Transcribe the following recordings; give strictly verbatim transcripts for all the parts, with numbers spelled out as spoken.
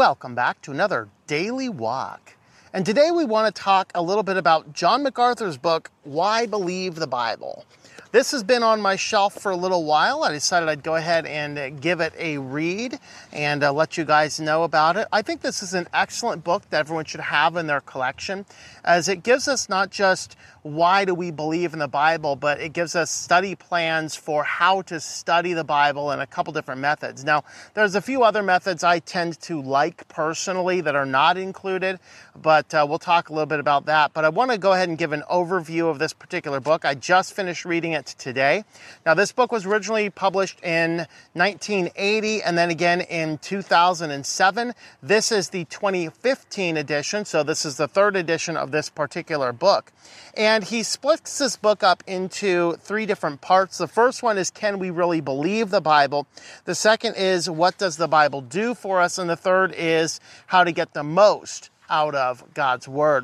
Welcome back to another Daily Walk. And today we want to talk a little bit about John MacArthur's book, Why Believe the Bible? This has been on my shelf for a little while. I decided I'd go ahead and give it a read and uh, let you guys know about it. I think this is an excellent book that everyone should have in their collection, as it gives us not just why do we believe in the Bible, but it gives us study plans for how to study the Bible and a couple different methods. Now, there's a few other methods I tend to like personally that are not included, but uh, we'll talk a little bit about that. But I want to go ahead and give an overview of this particular book. I just finished reading it today. Now, this book was originally published in nineteen eighty and then again in two thousand seven. This is the twenty fifteen edition, so this is the third edition of this particular book. And he splits this book up into three different parts. The first one is, can we really believe the Bible? The second is, what does the Bible do for us? And the third is, how to get the most out of God's Word.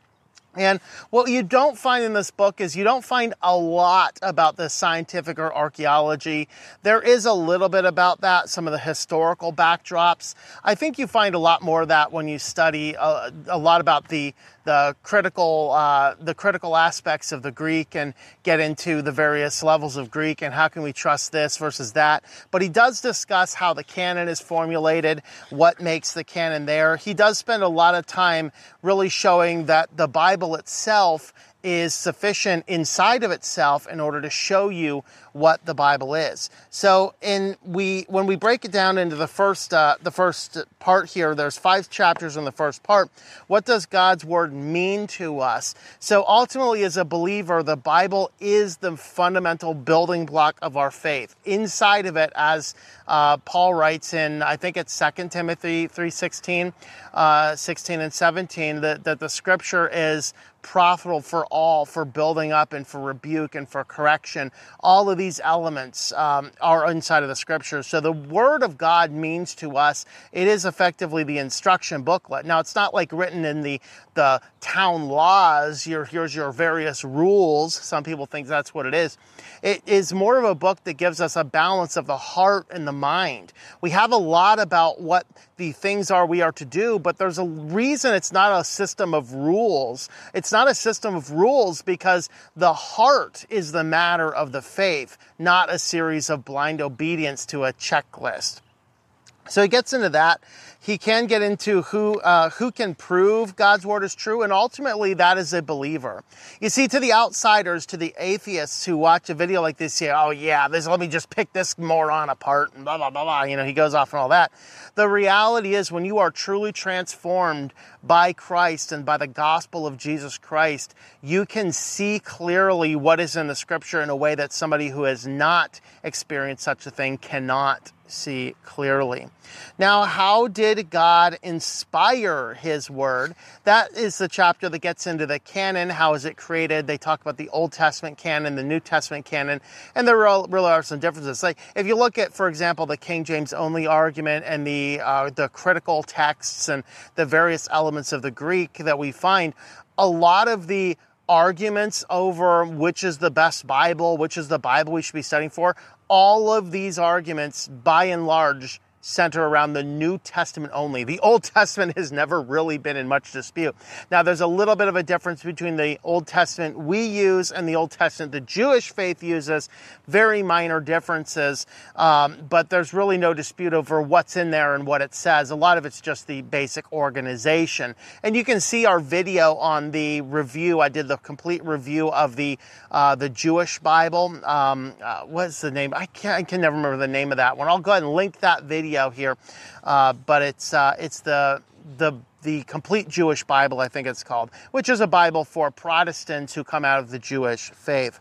And what you don't find in this book is you don't find a lot about the scientific or archaeology. There is a little bit about that, some of the historical backdrops. I think you find a lot more of that when you study a, a lot about the the critical uh, the critical aspects of the Greek and get into the various levels of Greek and how can we trust this versus that. But he does discuss how the canon is formulated, what makes the canon there. He does spend a lot of time really showing that the Bible itself is sufficient inside of itself in order to show you what the Bible is. So in we when we break it down into the first uh, the first part here, there's five chapters in the first part. What does God's Word mean to us? So ultimately, as a believer, the Bible is the fundamental building block of our faith. Inside of it, as uh, Paul writes in, I think it's Second Timothy three sixteen, uh, sixteen and seventeen, that, that the Scripture is profitable for all, for building up and for rebuke and for correction. All of these elements um, are inside of the Scriptures. So the Word of God means to us, it is effectively the instruction booklet. Now, it's not like written in the the town laws, your, here's your various rules. Some people think that's what it is. It is more of a book that gives us a balance of the heart and the mind. We have a lot about what the things are we are to do, but there's a reason it's not a system of rules. It's not a system of rules because the heart is the matter of the faith, not a series of blind obedience to a checklist. So he gets into that. He can get into who uh, who can prove God's Word is true, and ultimately that is a believer. You see, to the outsiders, to the atheists who watch a video like this, say, oh yeah, this, let me just pick this moron apart, and blah, blah, blah, blah, you know, he goes off and all that. The reality is when you are truly transformed by Christ and by the gospel of Jesus Christ, you can see clearly what is in the Scripture in a way that somebody who has not experienced such a thing cannot see clearly. Now, how did God inspire His Word? That is the chapter that gets into the canon. How is it created? They talk about the Old Testament canon, the New Testament canon, and there really are some differences. Like if you look at, for example, the King James only argument and the uh, the critical texts and the various elements of the Greek that we find, a lot of the arguments over which is the best Bible, which is the Bible we should be studying for, all of these arguments, by and large, center around the New Testament only. The Old Testament has never really been in much dispute. Now, there's a little bit of a difference between the Old Testament we use and the Old Testament the Jewish faith uses. Very minor differences, um, but there's really no dispute over what's in there and what it says. A lot of it's just the basic organization. And you can see our video on the review. I did the complete review of the uh, the Jewish Bible. Um, uh, what's the name? I, can't, I can never remember the name of that one. I'll go ahead and link that video here, uh, but it's uh, it's the the the complete Jewish Bible, I think it's called, which is a Bible for Protestants who come out of the Jewish faith.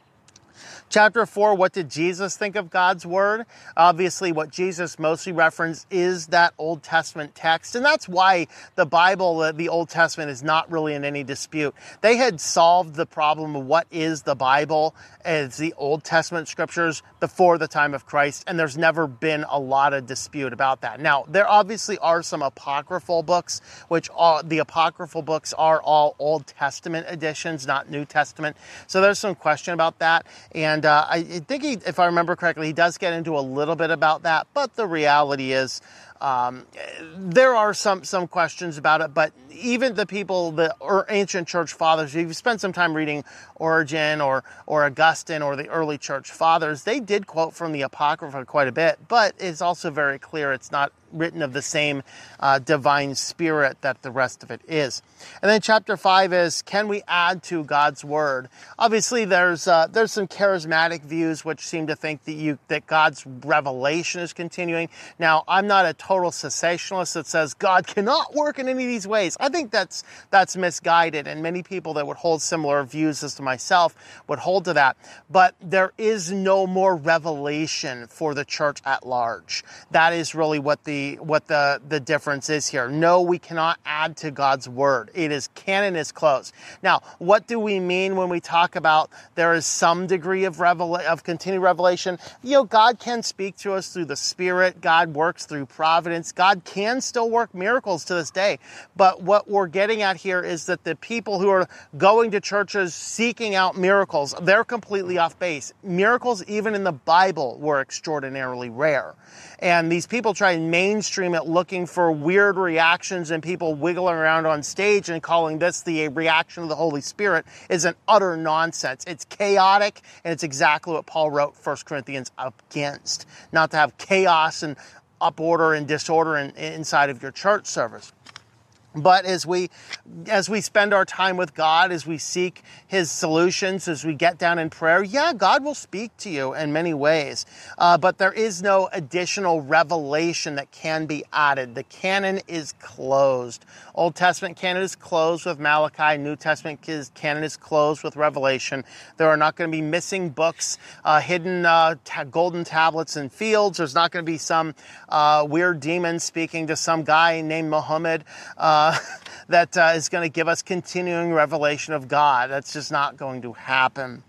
Chapter four, what did Jesus think of God's Word? Obviously, what Jesus mostly referenced is that Old Testament text, and that's why the Bible, the Old Testament, is not really in any dispute. They had solved the problem of what is the Bible as the Old Testament scriptures before the time of Christ, and there's never been a lot of dispute about that. Now, there obviously are some apocryphal books, which are, the apocryphal books are all Old Testament editions, not New Testament, so there's some question about that, and And uh, I think, he, if I remember correctly, he does get into a little bit about that. But the reality is, Um, there are some, some questions about it, but even the people, the ancient church fathers, if you spend some time reading Origen or, or Augustine or the early church fathers, they did quote from the Apocrypha quite a bit, but it's also very clear it's not written of the same uh, divine spirit that the rest of it is. And then chapter five is, can we add to God's word? Obviously, there's uh, there's some charismatic views which seem to think that you that God's revelation is continuing. Now, I'm not a total cessationalist that says God cannot work in any of these ways. I think that's that's misguided, and many people that would hold similar views as to myself would hold to that. But there is no more revelation for the church at large. That is really what the what the, the difference is here. No, we cannot add to God's word. It is canon is closed. Now, what do we mean when we talk about there is some degree of revela- of continued revelation? You know, God can speak to us through the Spirit. God works through providence. God can still work miracles to this day. But what we're getting at here is that the people who are going to churches seeking out miracles, they're completely off base. Miracles, even in the Bible, were extraordinarily rare. And these people try and mainstream it looking for weird reactions and people wiggling around on stage and calling this the reaction of the Holy Spirit is an utter nonsense. It's chaotic, and it's exactly what Paul wrote First Corinthians against. Not to have chaos and uporder and disorder in, inside of your church service. But as we as we spend our time with God, as we seek His solutions, as we get down in prayer, yeah, God will speak to you in many ways. Uh, but there is no additional revelation that can be added. The canon is closed. Old Testament canon is closed with Malachi. New Testament canon is closed with Revelation. There are not going to be missing books, uh, hidden uh, ta- golden tablets in fields. There's not going to be some uh, weird demon speaking to some guy named Muhammad. Uh, Uh, that uh, is going to give us continuing revelation of God. That's just not going to happen.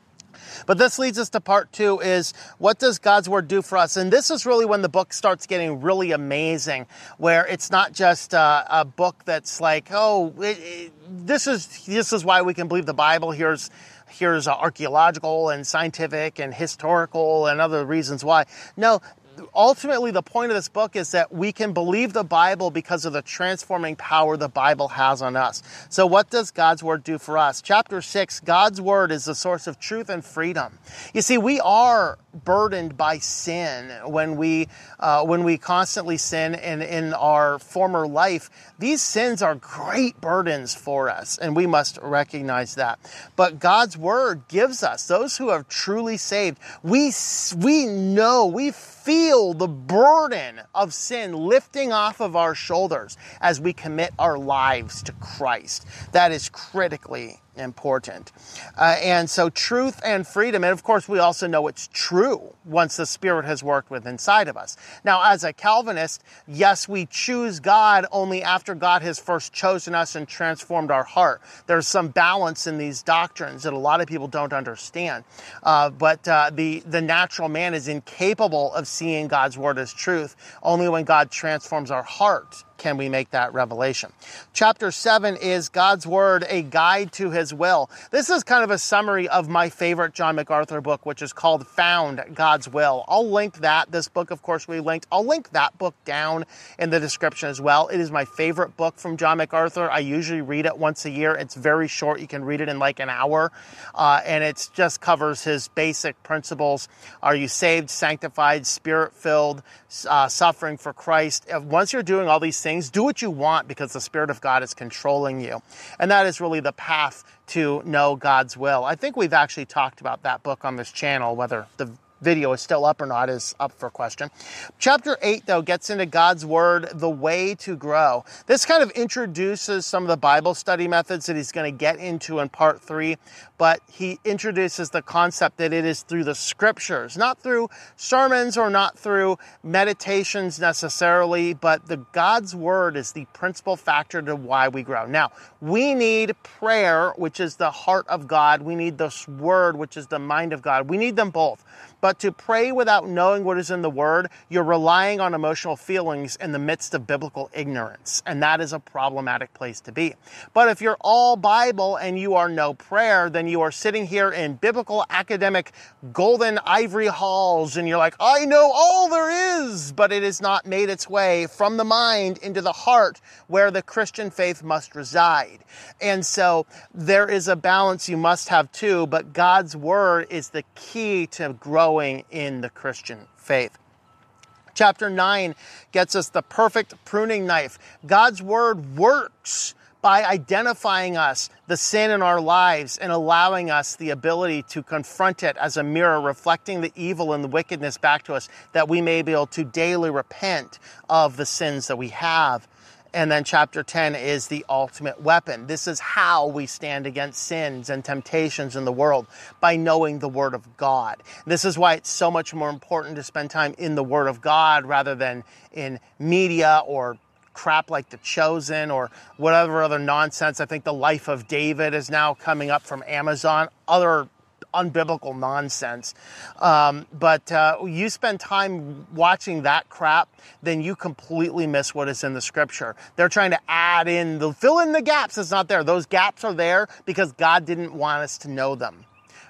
But this leads us to part two is, what does God's word do for us? And this is really when the book starts getting really amazing, where it's not just uh, a book that's like, oh, it, it, this is this is why we can believe the Bible. Here's here's uh, archaeological and scientific and historical and other reasons why. No. Ultimately, the point of this book is that we can believe the Bible because of the transforming power the Bible has on us. So what does God's word do for us? Chapter six, God's word is the source of truth and freedom. You see, we are burdened by sin when we uh, when we constantly sin in, in our former life. These sins are great burdens for us, and we must recognize that. But God's word gives us, those who are truly saved, we we know, we feel the burden of sin lifting off of our shoulders as we commit our lives to Christ. That is critically important. Uh, and so truth and freedom, and of course we also know it's true once the Spirit has worked with inside of us. Now, as a Calvinist, yes, we choose God only after God has first chosen us and transformed our heart. There's some balance in these doctrines that a lot of people don't understand. Uh, but uh, the, the natural man is incapable of seeing God's word as truth. Only when God transforms our heart can we make that revelation. Chapter seven is God's word, a guide to His will. This is kind of a summary of my favorite John MacArthur book, which is called Found God's Will. I'll link that. This book, of course, we linked. I'll link that book down in the description as well. It is my favorite book from John MacArthur. I usually read it once a year. It's very short. You can read it in like an hour. Uh, and it just covers his basic principles. Are you saved, sanctified, spirit-filled, uh, suffering for Christ? Once you're doing all these things, Things, do what you want because the Spirit of God is controlling you. And that is really the path to know God's will. I think we've actually talked about that book on this channel, whether the video is still up or not is up for question. Chapter eight, though, gets into God's word, the way to grow. This kind of introduces some of the Bible study methods that he's going to get into in part three, but he introduces the concept that it is through the scriptures, not through sermons or not through meditations necessarily, but the God's word is the principal factor to why we grow. Now, we need prayer, which is the heart of God. We need this word, which is the mind of God. We need them both. But to pray without knowing what is in the Word, you're relying on emotional feelings in the midst of biblical ignorance. And that is a problematic place to be. But if you're all Bible and you are no prayer, then you are sitting here in biblical academic golden ivory halls and you're like, I know all there is, but it has not made its way from the mind into the heart where the Christian faith must reside. And so there is a balance you must have too, but God's Word is the key to growing in the Christian faith. Chapter nine gets us the perfect pruning knife. God's Word works by identifying us, the sin in our lives, and allowing us the ability to confront it as a mirror, reflecting the evil and the wickedness back to us, that we may be able to daily repent of the sins that we have. And then chapter ten is the ultimate weapon. This is how we stand against sins and temptations in the world, by knowing the Word of God. This is why it's so much more important to spend time in the Word of God rather than in media or crap like The Chosen or whatever other nonsense. I think The Life of David is now coming up from Amazon. Other unbiblical nonsense. Um, but uh, you spend time watching that crap, then you completely miss what is in the Scripture. They're trying to add in, the fill in the gaps that's not there. Those gaps are there because God didn't want us to know them.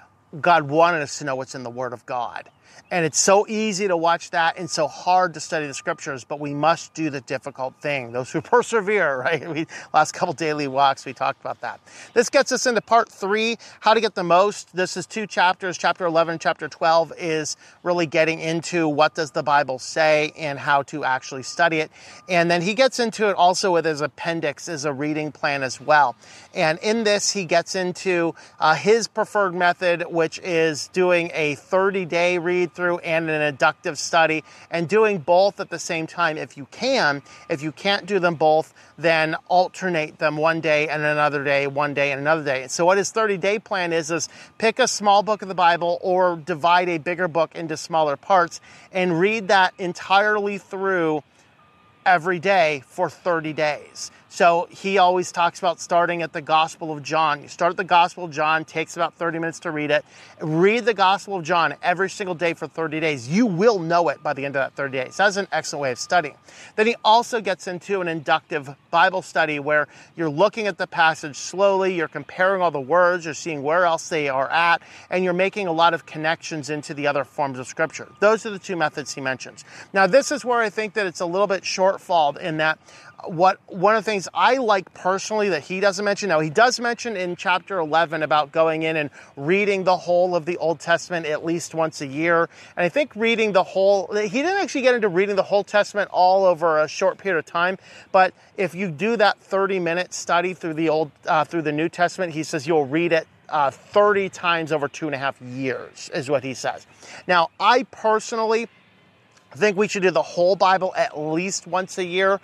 God wanted us to know what's in the Word of God. And it's so easy to watch that and so hard to study the Scriptures, but we must do the difficult thing. Those who persevere, right? We, last couple daily walks, we talked about that. This gets us into part three, how to get the most. This is two chapters. Chapter eleven and chapter twelve is really getting into what does the Bible say and how to actually study it. And then he gets into it also with his appendix as a reading plan as well. And in this, he gets into uh, his preferred method, which is doing a thirty-day read through and an inductive study, and doing both at the same time if you can. If you can't do them both, then alternate them one day and another day, one day and another day. So what his thirty-day plan is, is pick a small book of the Bible or divide a bigger book into smaller parts and read that entirely through every day for thirty days. So he always talks about starting at the Gospel of John. You start at the Gospel of John, takes about thirty minutes to read it. Read the Gospel of John every single day for thirty days. You will know it by the end of that thirty days. That's an excellent way of studying. Then he also gets into an inductive Bible study where you're looking at the passage slowly, you're comparing all the words, you're seeing where else they are at, and you're making a lot of connections into the other forms of Scripture. Those are the two methods he mentions. Now, this is where I think that it's a little bit shortfalled in that What one of the things I like personally that he doesn't mention, now he does mention in chapter eleven about going in and reading the whole of the Old Testament at least once a year. And I think reading the whole, he didn't actually get into reading the whole Testament all over a short period of time. But if you do that thirty minute study through the old, uh, through the New Testament, he says you'll read it uh, thirty times over two and a half years is what he says. Now, I personally think we should do the whole Bible at least once a year.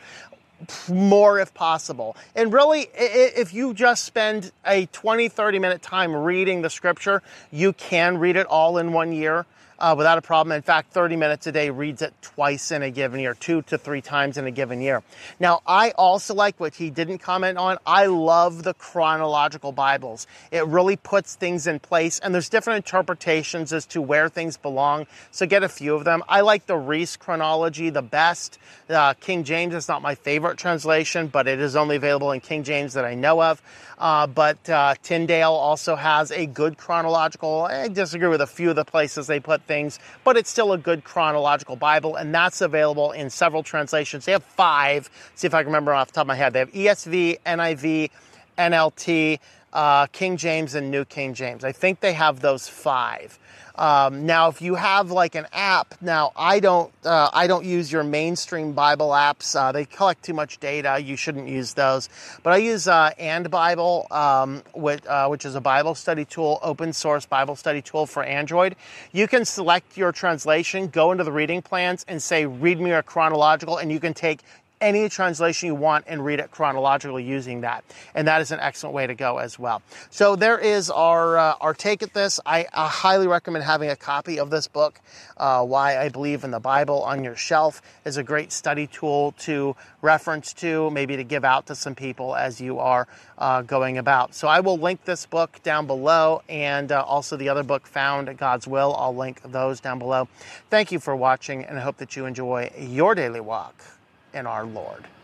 More if possible. And really, if you just spend a twenty, thirty minute time reading the Scripture, you can read it all in one year uh, without a problem. In fact, thirty minutes a day reads it twice in a given year, two to three times in a given year. Now, I also like what he didn't comment on. I love the chronological Bibles. It really puts things in place, and there's different interpretations as to where things belong, so get a few of them. I like the Reese chronology the best. Uh, King James is not my favorite translation, but it is only available in King James that I know of. Uh, but uh, Tyndale also has a good chronological. I disagree with a few of the places they put things, but it's still a good chronological Bible, and that's available in several translations. They have five. See if I can remember off the top of my head. They have E S V, N I V, N L T, uh, King James, and New King James. I think they have those five. Um, now, if you have like an app, now I don't, uh, I don't use your mainstream Bible apps. Uh, they collect too much data. You shouldn't use those. But I use uh, And Bible, um, which, uh, which is a Bible study tool, open source Bible study tool for Android. You can select your translation, go into the reading plans, and say, "Read me a chronological," and you can take any translation you want and read it chronologically using that. And that is an excellent way to go as well. So there is our, uh, our take at this. I, I highly recommend having a copy of this book. Uh, Why I Believe in the Bible on your shelf is a great study tool to reference to, maybe to give out to some people as you are uh, going about. So I will link this book down below, and uh, also the other book, Found God's Will. I'll link those down below. Thank you for watching, and I hope that you enjoy your daily walk in our Lord.